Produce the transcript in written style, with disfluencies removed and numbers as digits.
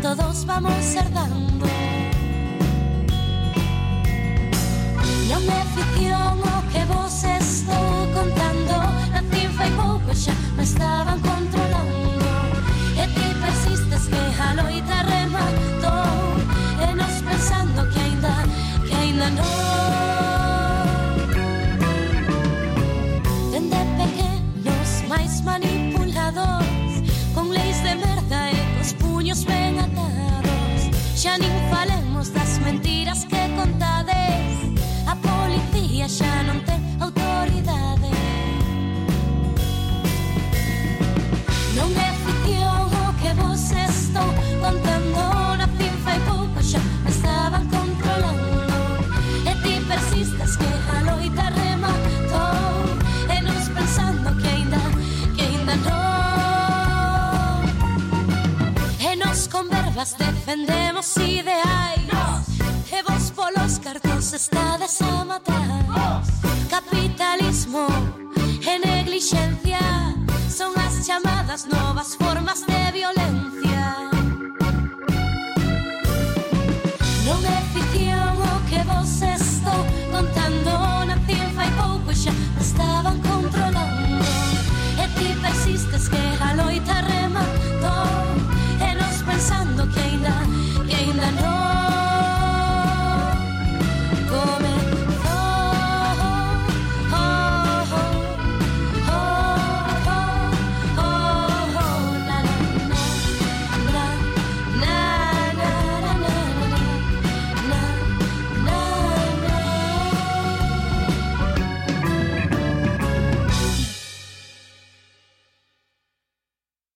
todos vamos herdando. Non é ficción o que vos estou contando. Nacín fai pouco xa me estaban controlando. E ti persistes que a loita rematou. E nos pensando que aínda non. Dende pequenos máis manipulados, con leis de merda e cos puños ben atados. Xa nin falemos das mentiras que contades. A policía xa non ten autoridade. Non é ficción o que vos estou contando. Nacín fai pouco xa me estaban controlando. E ti persistes que a loita rematou. E nos pensando que aínda non. E nos con verbas defendemos ideais. E vos polos cartos estades a matar. Capitalismo e neglixencia son as chamadas novas formas